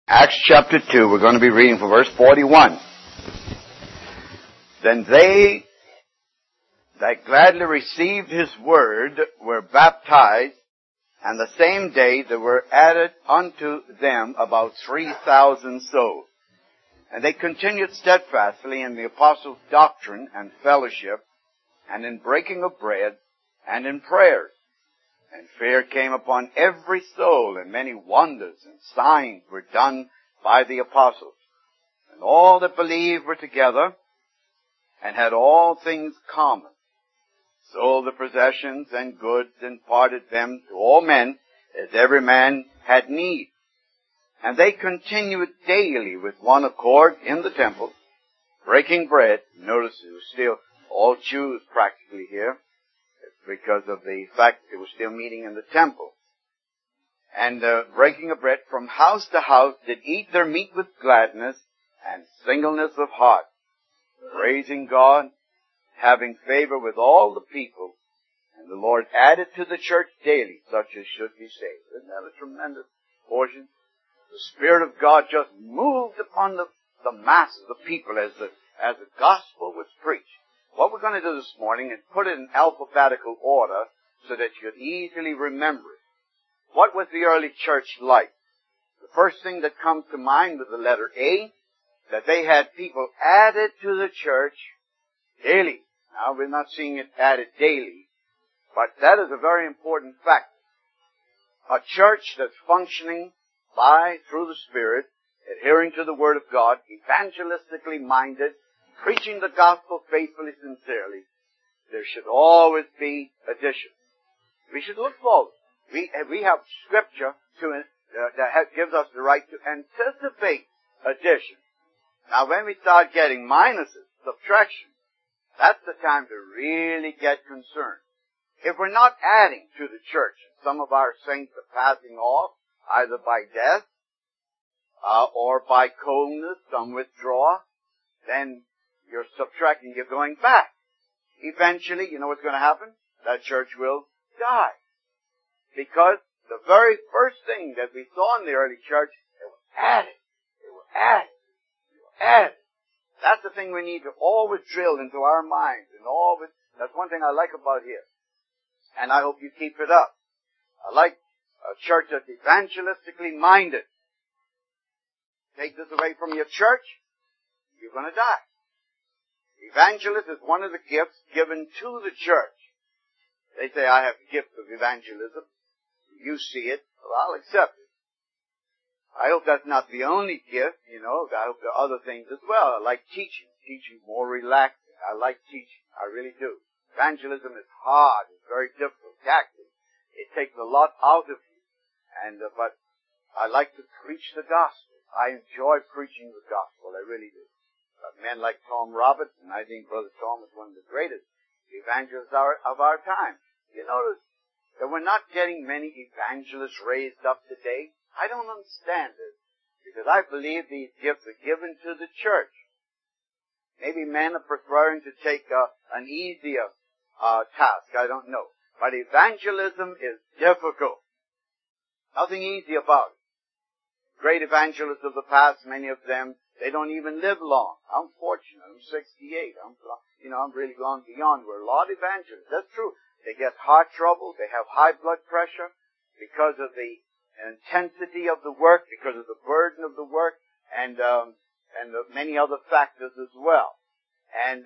Acts chapter 2, we're going to be reading from verse 41. Then they that gladly received his word were baptized, and the same day there were added unto them about 3,000 souls. And they continued steadfastly in the apostles' doctrine and fellowship, and in breaking of bread, and in prayers. And fear came upon every soul, and many wonders and signs were done by the apostles. And all that believed were together, and had all things common, sold the possessions and goods, and parted them to all men, as every man had need. And they continued daily with one accord in the temple, breaking bread. Notice it was still all Jews practically here, because of the fact they were still meeting in the temple. And breaking of bread from house to house, did eat their meat with gladness and singleness of heart, praising God, having favor with all the people. And the Lord added to the church daily such as should be saved. Isn't that a tremendous portion? The Spirit of God just moved upon the masses of people as the gospel was preached. What we're going to do this morning is put it in alphabetical order so that you could easily remember it. What was the early church like? The first thing that comes to mind with the letter A, that they had people added to the church daily. Now, we're not seeing it added daily, but that is a very important fact. A church that's functioning through the Spirit, adhering to the Word of God, evangelistically minded, preaching the gospel faithfully, sincerely, there should always be addition. We should look forward. We have Scripture that gives us the right to anticipate addition. Now, when we start getting minuses, subtraction, that's the time to really get concerned. If we're not adding to the church, some of our saints are passing off, either by death or by coldness, some withdraw, then you're subtracting, you're going back. Eventually, you know what's going to happen? That church will die. Because the very first thing that we saw in the early church, it was added. It was added. It was added. That's the thing we need to always drill into our minds. And always, that's one thing I like about here. And I hope you keep it up. I like a church that's evangelistically minded. Take this away from your church, you're going to die. Evangelism is one of the gifts given to the church. They say, I have the gift of evangelism. You see it, well, I'll accept it. I hope that's not the only gift, I hope there are other things as well. I like teaching. Teaching more relaxing. I like teaching. I really do. Evangelism is hard. It's very difficult. Taxing. It takes a lot out of you. But I like to preach the gospel. I enjoy preaching the gospel. I really do. Men like Tom Roberts, and I think Brother Tom is one of the greatest evangelists of our time. You notice that we're not getting many evangelists raised up today. I don't understand it, because I believe these gifts are given to the church. Maybe men are preferring to take an easier task, I don't know. But evangelism is difficult. Nothing easy about it. Great evangelists of the past, many of them, they don't even live long. I'm fortunate. I'm 68. I'm really gone beyond where a lot of evangelists. That's true. They get heart trouble. They have high blood pressure because of the intensity of the work, because of the burden of the work, and many other factors as well. And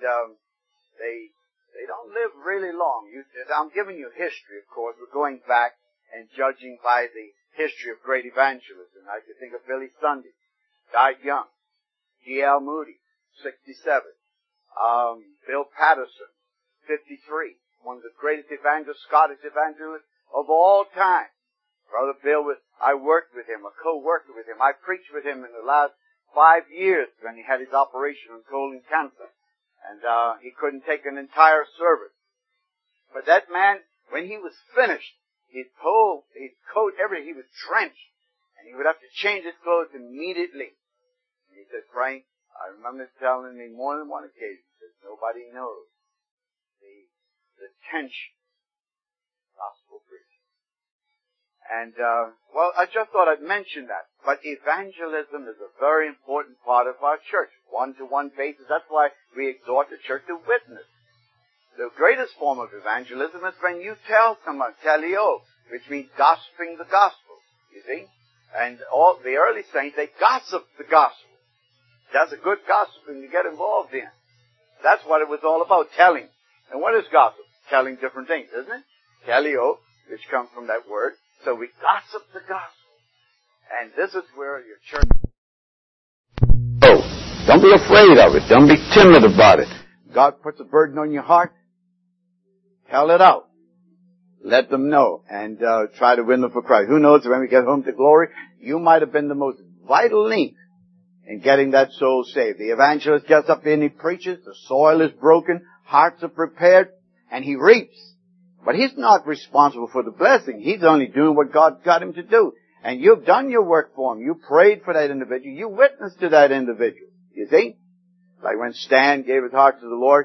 they don't live really long. I'm giving you history, of course. We're going back and judging by the history of great evangelism. I could think of Billy Sunday, died young. G.L. Moody, 67. Bill Patterson, 53. One of the greatest evangelists, Scottish evangelists of all time. Brother Bill, I worked with him, a co-worker with him. I preached with him in the last 5 years when he had his operation on colon cancer. And he couldn't take an entire service. But that man, when he was finished, his coat, everything, he was drenched. And he would have to change his clothes immediately. And he said, Frank, I remember telling me more than one occasion, he says, nobody knows the tension of gospel preaching. And, well, I just thought I'd mention that. But evangelism is a very important part of our church. One-to-one basis. That's why we exhort the church to witness. The greatest form of evangelism is when you tell someone, teleo, which means gossiping the gospel, you see. And all the early saints, they gossiped the gospel. That's a good gossiping to get involved in. That's what it was all about, telling. And what is gossip? Telling different things, isn't it? Teleo, which comes from that word. So we gossip the gospel. And this is where your church... Oh, don't be afraid of it. Don't be timid about it. God puts a burden on your heart. Tell it out. Let them know. And try to win them for Christ. Who knows, when we get home to glory, you might have been the most vital link in getting that soul saved. The evangelist gets up there and he preaches. The soil is broken. Hearts are prepared. And he reaps. But he's not responsible for the blessing. He's only doing what God got him to do. And you've done your work for him. You prayed for that individual. You witnessed to that individual. You see? Like when Stan gave his heart to the Lord.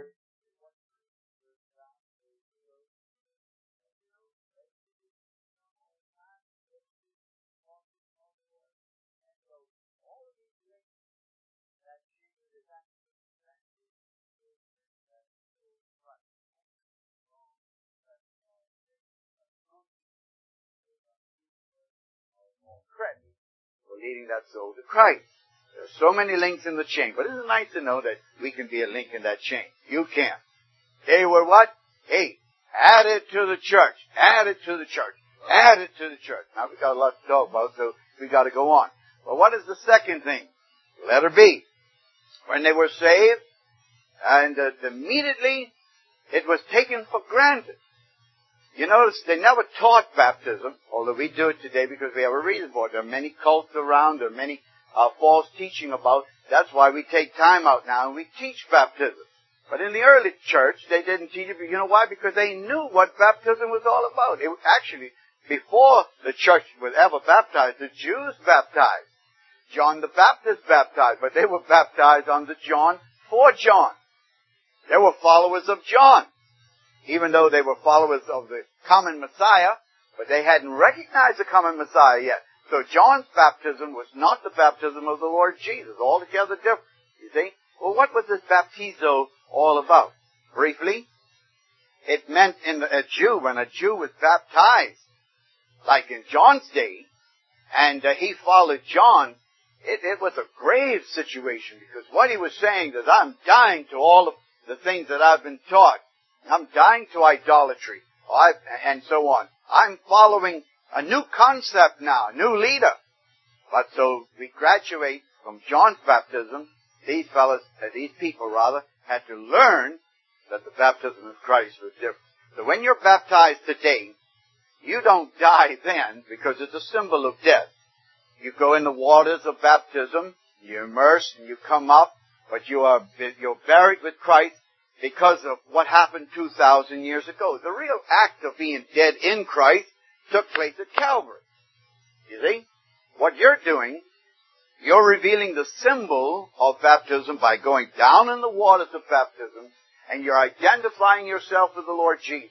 For leading that soul to Christ. There's so many links in the chain. But isn't it nice to know that we can be a link in that chain? You can. They were what? Hey, add it to the church. Add it to the church. Add it to the church. Now we've got a lot to talk about, so we got to go on. But what is the second thing? Letter B. When they were saved, and immediately it was taken for granted. You notice they never taught baptism, although we do it today because we have a reason for it. There are many cults around, there are many false teaching about. That's why we take time out now and we teach baptism. But in the early church, they didn't teach it. You know why? Because they knew what baptism was all about. It actually, before the church was ever baptized, the Jews baptized. John the Baptist baptized, but they were baptized under John for John. They were followers of John. Even though they were followers of the common Messiah, but they hadn't recognized the common Messiah yet. So John's baptism was not the baptism of the Lord Jesus, altogether different, you see. Well, what was this baptizo all about? Briefly, it meant when a Jew was baptized, like in John's day, and he followed John, it was a grave situation, because what he was saying is, I'm dying to all of the things that I've been taught. I'm dying to idolatry, and so on. I'm following a new concept now, a new leader. But so we graduate from John's baptism. These people had to learn that the baptism of Christ was different. So when you're baptized today, you don't die then because it's a symbol of death. You go in the waters of baptism, you immerse and you come up, but you're buried with Christ. Because of what happened 2,000 years ago. The real act of being dead in Christ took place at Calvary. You see? What you're doing, you're revealing the symbol of baptism by going down in the waters of baptism, and you're identifying yourself with the Lord Jesus.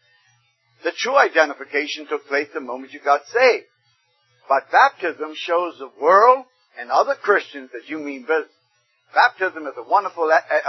The true identification took place the moment you got saved. But baptism shows the world and other Christians that you mean business. Baptism is a wonderful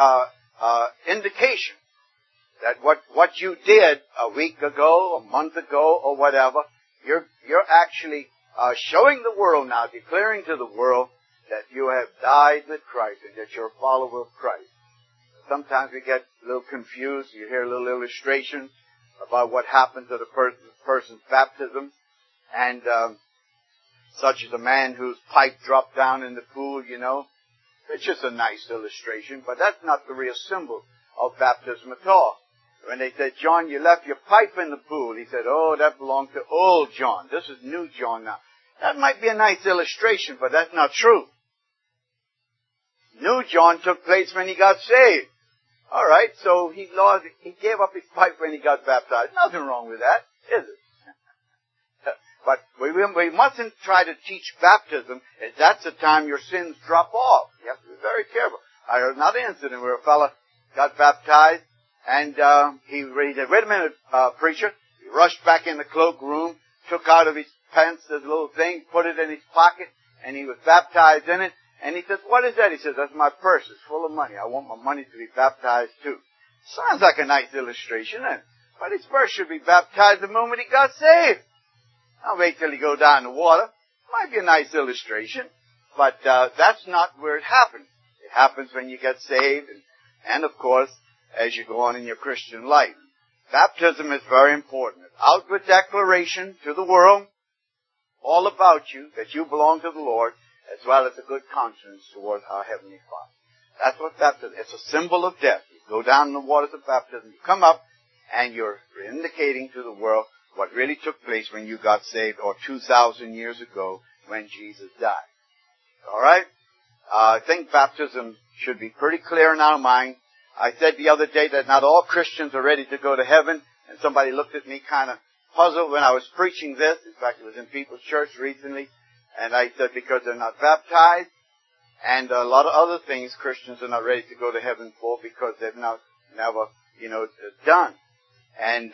indication that what you did a week ago, a month ago, or whatever, you're actually showing the world now, declaring to the world that you have died with Christ and that you're a follower of Christ. Sometimes we get a little confused. You hear a little illustration about what happened to the person's baptism, and such as a man whose pipe dropped down in the pool, you know. It's just a nice illustration, but that's not the real symbol of baptism at all. When they said, John, you left your pipe in the pool, he said, oh, that belonged to old John. This is new John now. That might be a nice illustration, but that's not true. New John took place when he got saved. All right, so he gave up his pipe when he got baptized. Nothing wrong with that, is it? But we mustn't try to teach baptism as that's the time your sins drop off. You have to be very careful. I heard another incident where a fellow got baptized, and he said, wait a minute, preacher. He rushed back in the cloakroom, took out of his pants, this little thing, put it in his pocket, and he was baptized in it. And he says, what is that? He says, that's my purse. It's full of money. I want my money to be baptized too. Sounds like a nice illustration, but his purse should be baptized the moment he got saved. I'll wait till he go down in the water. Might be a nice illustration, but that's not where it happens. It happens when you get saved, and of course, as you go on in your Christian life. Baptism is very important. An outward declaration to the world, all about you, that you belong to the Lord, as well as a good conscience toward our Heavenly Father. That's what baptism is. It's a symbol of death. You go down in the waters of baptism, you come up, and you're indicating to the world what really took place when you got saved, or 2,000 years ago when Jesus died. All right? I think baptism should be pretty clear in our mind. I said the other day that not all Christians are ready to go to heaven, and somebody looked at me kind of puzzled when I was preaching this. In fact, it was in People's Church recently, and I said because they're not baptized, and a lot of other things Christians are not ready to go to heaven for because they've never done. And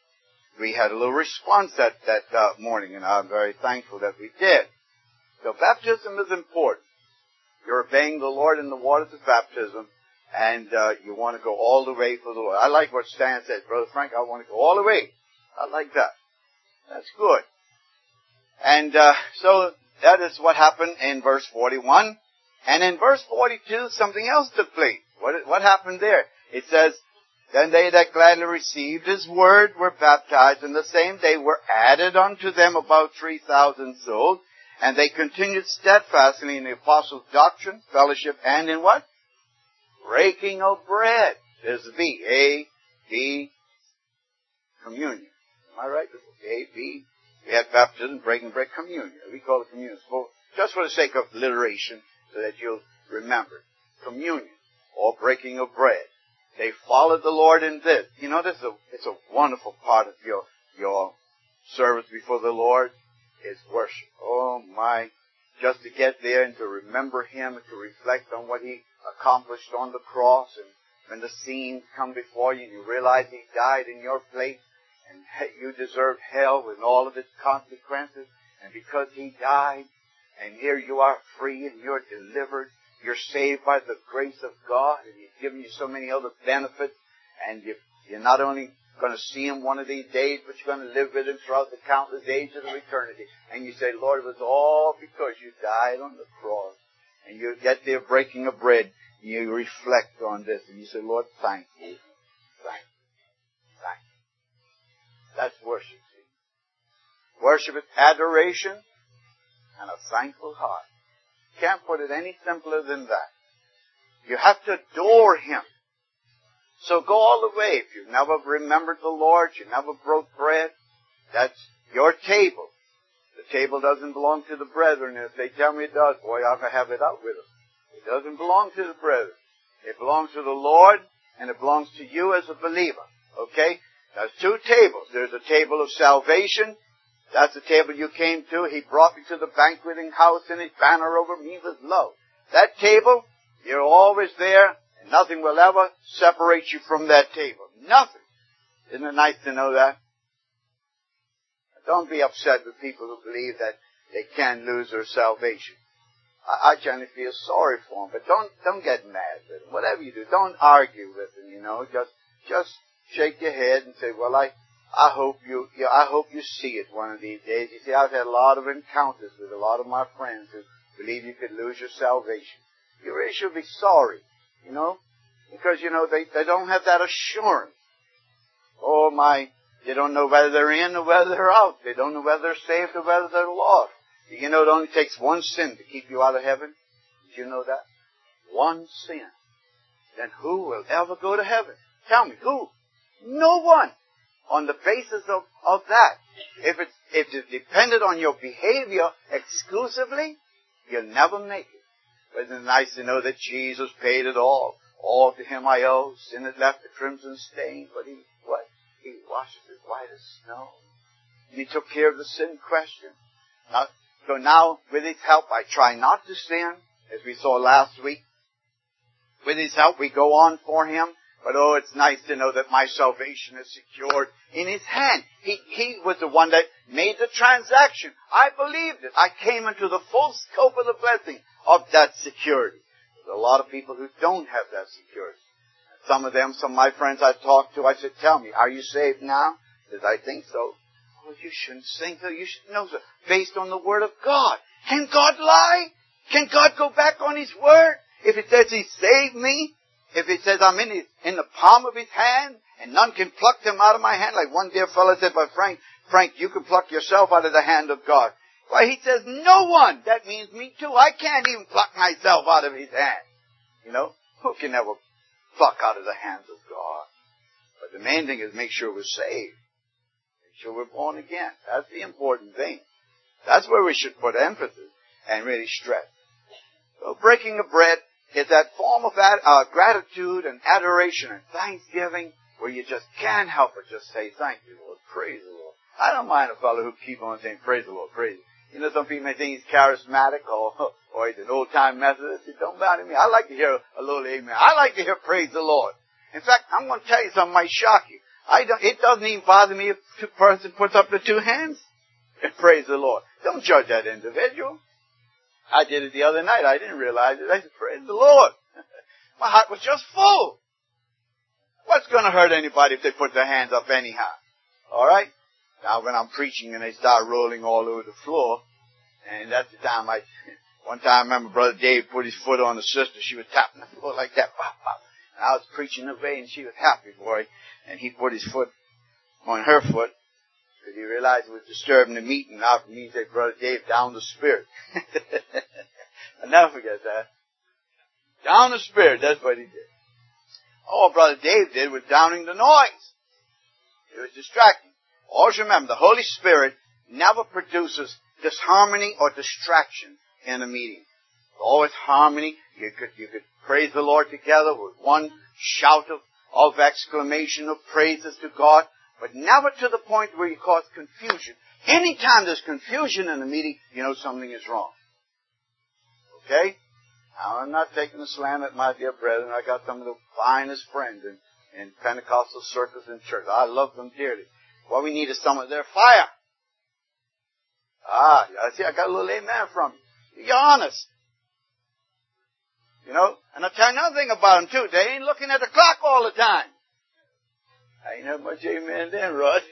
we had a little response that morning, and I'm very thankful that we did. So baptism is important. You're obeying the Lord in the waters of baptism, and you want to go all the way for the Lord. I like what Stan said. Brother Frank, I want to go all the way. I like that. That's good. And so that is what happened in verse 41. And in verse 42, something else took place. What happened there? It says, then they that gladly received his word were baptized, and the same day were added unto them about 3,000 souls. And they continued steadfastly in the apostles' doctrine, fellowship, and in what? Breaking of bread. There's the B. A, B, communion. Am I right? A, B. We had baptism, breaking bread, communion. We call it communion. So just for the sake of alliteration, so that you'll remember. Communion, or breaking of bread. They followed the Lord in this. You know, it's a wonderful part of your service before the Lord is worship. Oh my, just to get there and to remember Him and to reflect on what He accomplished on the cross, and when the scenes come before you and you realize He died in your place and you deserved hell with all of its consequences, and because He died, and here you are free and you're delivered, you're saved by the grace of God, and He's given you so many other benefits, and you're not only going to see Him one of these days, but you're going to live with Him throughout the countless ages of eternity. And you say, Lord, it was all because you died on the cross. And you get there breaking of bread, and you reflect on this, and you say, Lord, thank you. Thank you. Thank you. That's worship. See? Worship is adoration and a thankful heart. Can't put it any simpler than that. You have to adore Him. So go all the way. If you've never remembered the Lord, you never broke bread, that's your table. The table doesn't belong to the brethren. If they tell me it does, boy, I'm going to have it out with them. It doesn't belong to the brethren. It belongs to the Lord, and it belongs to you as a believer. Okay? There's two tables. There's a table of salvation. That's the table you came to. He brought me to the banqueting house, and His banner over me was love. That table, you're always there, and nothing will ever separate you from that table. Nothing. Isn't it nice to know that? Don't be upset with people who believe that they can lose their salvation. I generally feel sorry for them, but don't get mad with them. Whatever you do, don't argue with them, you know. Just shake your head and say, well, I hope you see it one of these days. You see, I've had a lot of encounters with a lot of my friends who believe you could lose your salvation. You really should be sorry, you know, because, you know, they don't have that assurance. Oh my, they don't know whether they're in or whether they're out. They don't know whether they're saved or whether they're lost. You know, it only takes one sin to keep you out of heaven. Did you know that? One sin. Then who will ever go to heaven? Tell me, who? No one. On the basis of that. If it's dependent on your behavior exclusively, you'll never make it. But it's nice to know that Jesus paid it all. All to Him I owe. Sin had left a crimson stain, but He washes it white as snow. And He took care of the sin question. So now, with His help, I try not to sin, as we saw last week. With His help, we go on for Him. But oh, it's nice to know that my salvation is secured in His hand. He was the one that made the transaction. I believed it. I came into the full scope of the blessing of that security. There's a lot of people who don't have that security. Some of my friends I talked to, I said, tell me, are you saved now? He says, I think so. Oh, you shouldn't think so. You should know so. Based on the Word of God. Can God lie? Can God go back on His Word? If it says He saved me, if it says I'm in the palm of His hand, and none can pluck them out of my hand, like one dear fellow said by Frank, you can pluck yourself out of the hand of God. Why, he says, no one. That means me too. I can't even pluck myself out of His hand. You know, who can ever pluck out of the hands of God? But the main thing is make sure we're saved. Make sure we're born again. That's the important thing. That's where we should put emphasis and really stress. So breaking of bread is that form of gratitude and adoration and thanksgiving where you just can't help but just say, thank you, Lord, praise the Lord. I don't mind a fellow who keeps on saying, praise the Lord, praise the Lord. You know, some people may think he's charismatic or he's an old-time Methodist. It don't matter to me. I like to hear a little amen. I like to hear praise the Lord. In fact, I'm going to tell you something might shock you. It doesn't even bother me if a person puts up the two hands and praise the Lord. Don't judge that individual. I did it the other night. I didn't realize it. I said, praise the Lord. My heart was just full. What's going to hurt anybody if they put their hands up anyhow? All right? Now, when I'm preaching and they start rolling all over the floor, and that's the time one time I remember Brother Dave put his foot on the sister. She was tapping the floor like that. Pop, pop. And I was preaching away, and she was happy for it. And he put his foot on her foot because he realized it was disturbing the meeting. After me, he said, Brother Dave, down the spirit. I'll never forget that. Down the spirit, that's what he did. All Brother Dave did was downing the noise. It was distracting. Always remember, the Holy Spirit never produces disharmony or distraction in a meeting. Always harmony. You could praise the Lord together with one shout of exclamation of praises to God, but never to the point where you cause confusion. Anytime there's confusion in a meeting, you know something is wrong. Okay? Now, I'm not taking a slam at my dear brethren. I got some of the finest friends in Pentecostal circles in church. I love them dearly. What we need is some of their fire. See, I got a little amen from you. You're honest. You know, and I'll tell you another thing about them, too. They ain't looking at the clock all the time. I ain't heard much amen then, Rod.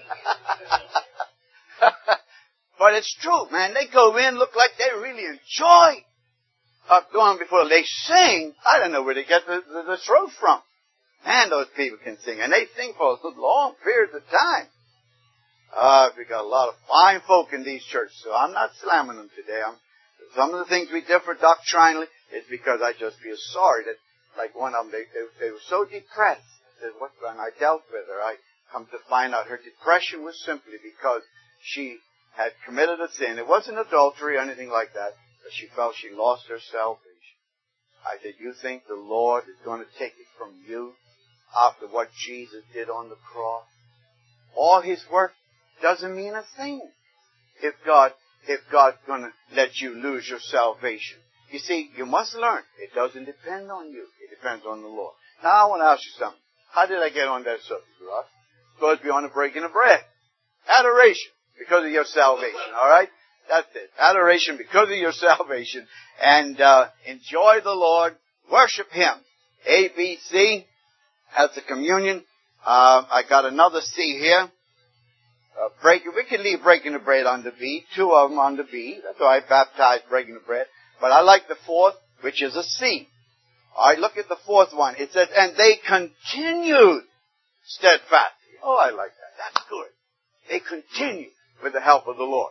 But it's true, man. They go in, look like they really enjoy going before they sing. I don't know where they get the throat from. Man, those people can sing. And they sing for long periods of time. We got a lot of fine folk in these churches, so I'm not slamming them today. Some of the things we differ doctrinally is because I just feel sorry that, like one of them, they were so depressed. When I dealt with her, I come to find out her depression was simply because she had committed a sin. It wasn't adultery or anything like that, but she felt she lost her salvation. I said, you think the Lord is going to take it from you after what Jesus did on the cross? All His work doesn't mean a thing if God's going to let you lose your salvation. You see, you must learn. It doesn't depend on you. It depends on the Lord. Now, I want to ask you something. How did I get on that subject, Ross? Supposed to be on the breaking of bread. Adoration because of your salvation, all right? That's it. Adoration because of your salvation. And enjoy the Lord. Worship Him. A, B, C. As the communion. I got another C here. We can leave breaking the bread under B. Two of them under B. That's why I baptized breaking the bread. But I like the fourth, which is a C. All right, look at the fourth one. It says, and they continued steadfastly. Oh, I like that. That's good. They continued with the help of the Lord.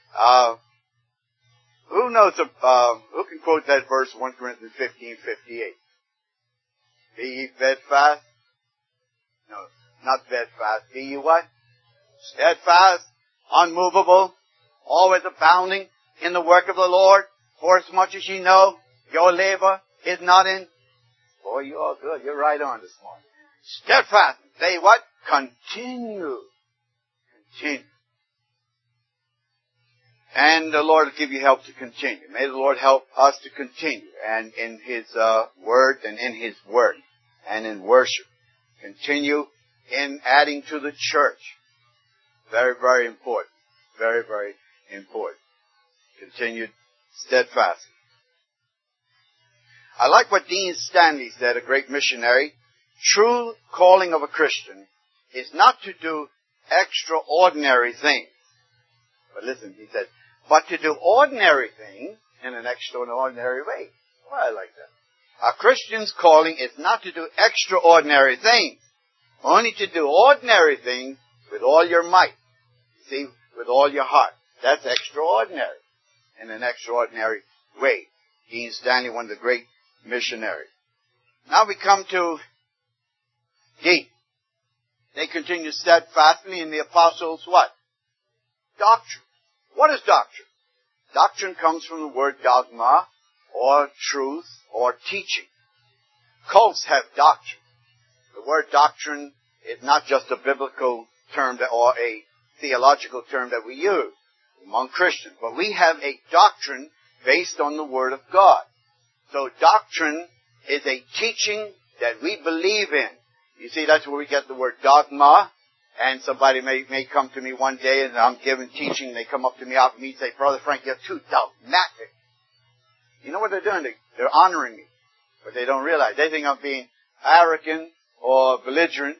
Who knows, who can quote that verse, 1 Corinthians 15:58? Be ye steadfast? No, not steadfast. Be ye what? Steadfast, unmovable, always abounding in the work of the Lord, for as much as ye know, your labor is not in. Boy, you all good. You're right on this morning. Steadfast. They what? Continue. Continue. And the Lord will give you help to continue. May the Lord help us to continue and in His word and in His work and in worship. Continue in adding to the church. Very, very important. Very, very important. Continue steadfastly. I like what Dean Stanley said, a great missionary. True calling of a Christian is not to do extraordinary things. But listen, he said, but to do ordinary things in an extraordinary way. Well, I like that. A Christian's calling is not to do extraordinary things, only to do ordinary things with all your might. See, with all your heart. That's extraordinary in an extraordinary way. Dean Stanley, one of the great missionaries. Now we come to D. They continue steadfastly in the apostles' what? Doctrine. What is doctrine? Doctrine comes from the word dogma, or truth, or teaching. Cults have doctrine. The word doctrine is not just a biblical term or a theological term that we use among Christians, but we have a doctrine based on the Word of God. So doctrine is a teaching that we believe in. You see, that's where we get the word dogma. And somebody may come to me one day and I'm giving teaching, and they come up to me after me and say, Brother Frank, you're too dogmatic. You know what they're doing? They're honoring me. But they don't realize. They think I'm being arrogant or belligerent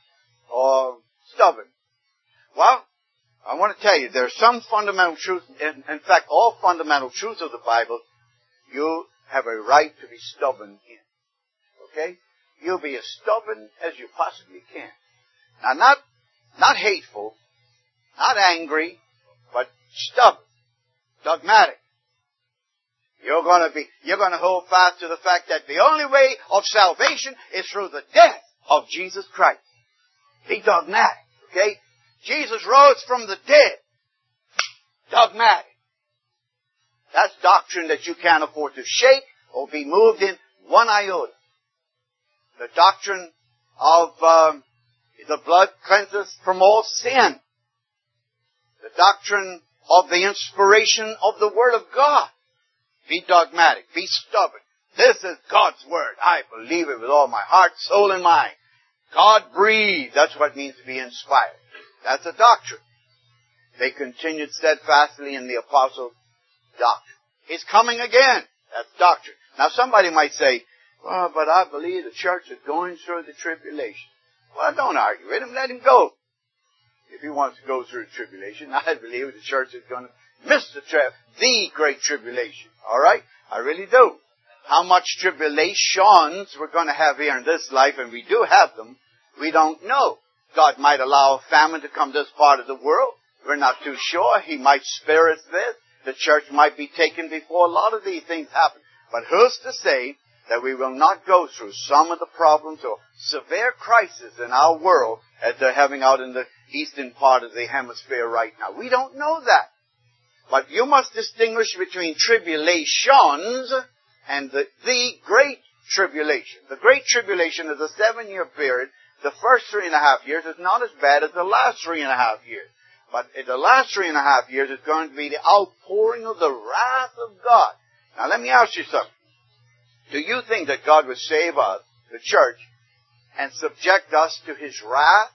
or stubborn. Well, I want to tell you, there are some fundamental truths, in fact, all fundamental truths of the Bible, you have a right to be stubborn in. Okay? You'll be as stubborn as you possibly can. Now, not hateful, not angry, but stubborn, dogmatic. You're going to hold fast to the fact that the only way of salvation is through the death of Jesus Christ. Be dogmatic, okay? Jesus rose from the dead. Dogmatic. That's doctrine that you can't afford to shake or be moved in one iota. The doctrine of the blood cleanses from all sin. The doctrine of the inspiration of the Word of God. Be dogmatic. Be stubborn. This is God's Word. I believe it with all my heart, soul, and mind. God breathed. That's what it means to be inspired. That's a doctrine. They continued steadfastly in the apostles' doctrine. He's coming again. That's doctrine. Now somebody might say, well, but I believe the church is going through the tribulation. Well, don't argue with him. Let him go. If he wants to go through the tribulation, I believe the church is going to miss the great tribulation. All right? I really do. How much tribulations we're going to have here in this life, and we do have them, we don't know. God might allow a famine to come to this part of the world. We're not too sure. He might spare us this. The church might be taken before a lot of these things happen. But who's to say that we will not go through some of the problems or severe crises in our world as they're having out in the eastern part of the hemisphere right now? We don't know that. But you must distinguish between tribulations and the Great Tribulation. The Great Tribulation is a 7-year period. The first 3.5 years is not as bad as the last 3.5 years. But in the last 3.5 years is going to be the outpouring of the wrath of God. Now let me ask you something. Do you think that God would save us, the church, and subject us to His wrath?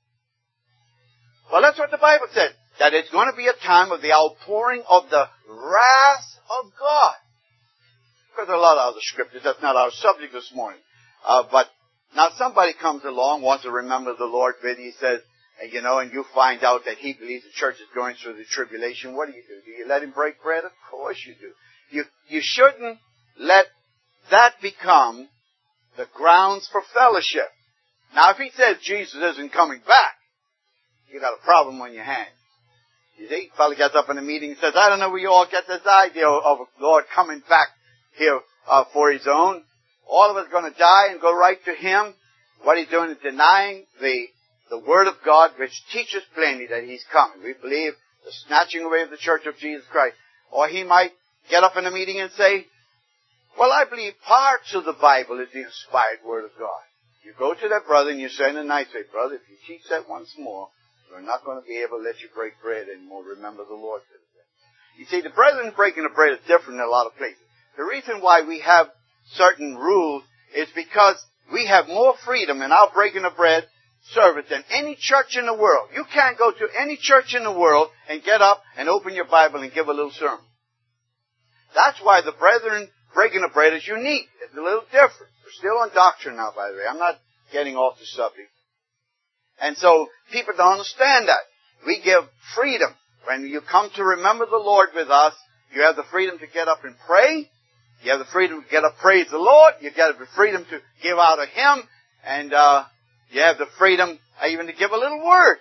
Well, that's what the Bible said. That it's going to be a time of the outpouring of the wrath of God. Because there are a lot of other scriptures. That's not our subject this morning. But now somebody comes along, wants to remember the Lord, and he says, and you find out that he believes the church is going through the tribulation. What do? Do you let him break bread? Of course you do. You shouldn't let that become the grounds for fellowship. Now, if he says Jesus isn't coming back, you got a problem on your hands. You see, fellow gets up in a meeting and says, I don't know where you all get this idea of the Lord coming back here for His own. All of us are going to die and go right to Him. What he's doing is denying the Word of God, which teaches plainly that He's coming. We believe the snatching away of the Church of Jesus Christ. Or he might get up in a meeting and say, well, I believe parts of the Bible is the inspired Word of God. You go to that brother and you say in a nice way, brother, if you teach that once more, we're not going to be able to let you break bread anymore. Remember the Lord said that. You see, the brethren breaking the bread is different in a lot of places. The reason why we have certain rules is because We have more freedom in our breaking of bread service than any church in the world. You can't go to any church in the world and get up and open your Bible and give a little sermon. That's why the brethren breaking of bread is unique. It's a little different. We're still on doctrine now, by the way. I'm not getting off the subject. And so people don't understand that. We give freedom. When you come to remember the Lord with us, you have the freedom to get up and pray. You have the freedom to get up, praise the Lord. You have the freedom to give out a hymn. And you have the freedom even to give a little word.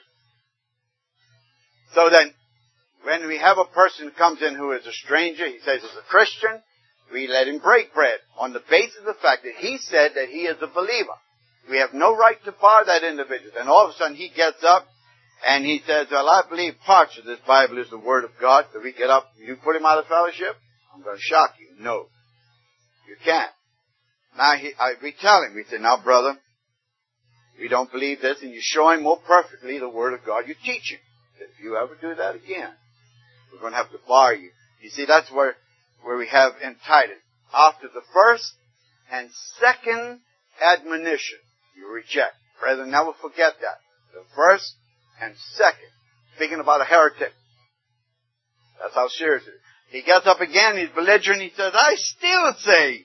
So then, when we have a person who comes in who is a stranger, he says he's a Christian, we let him break bread on the basis of the fact that he said that he is a believer. We have no right to bar that individual. And all of a sudden he gets up and he says, well, I believe parts of this Bible is the Word of God. So we get up, you put him out of fellowship? I'm going to shock you. No. You can't. Now we tell him, we say, now brother, we don't believe this, and you show him more perfectly the Word of God. You teach him. If you ever do that again, we're going to have to bar you. You see, that's where we have entitled, after the first and second admonition, you reject. Brethren, never forget that. The first and second. Speaking about a heretic. That's how serious it is. He gets up again, he's belligerent, he says, I still say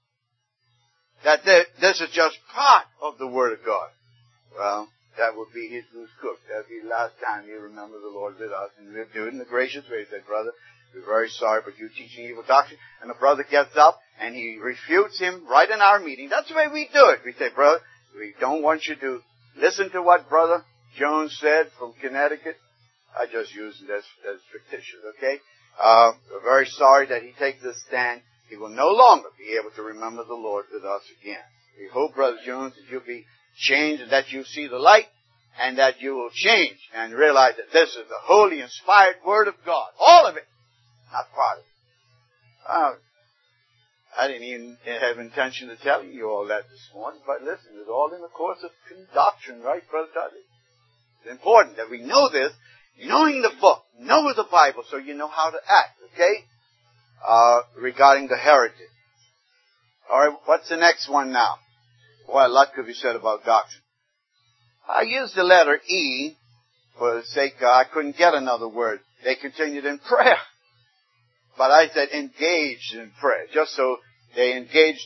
that this is just part of the Word of God. Well, that would be his goose cooked. That would be the last time you remember the Lord with us. And we'll do it in the gracious way. He said, brother, we're very sorry, but you're teaching evil doctrine. And the brother gets up and he refutes him right in our meeting. That's the way we do it. We say, brother, we don't want you to listen to what Brother Jones said from Connecticut. I just use it as fictitious, okay? We're very sorry that he takes this stand. He will no longer be able to remember the Lord with us again. We hope, Brother Jones, that you'll be changed and that you see the light and that you will change and realize that this is the holy, inspired Word of God. All of it. Not part of it. I didn't even have intention of telling you all that this morning, but listen, it's all in the course of doctrine, right, Brother Dudley? It's important that we know this, knowing the book, know the Bible, so you know how to act, okay? Regarding the heretic. All right, what's the next one now? Well, a lot could be said about doctrine. I used the letter E for the sake I couldn't get another word. They continued in prayer. But I said engaged in prayer, just so they engaged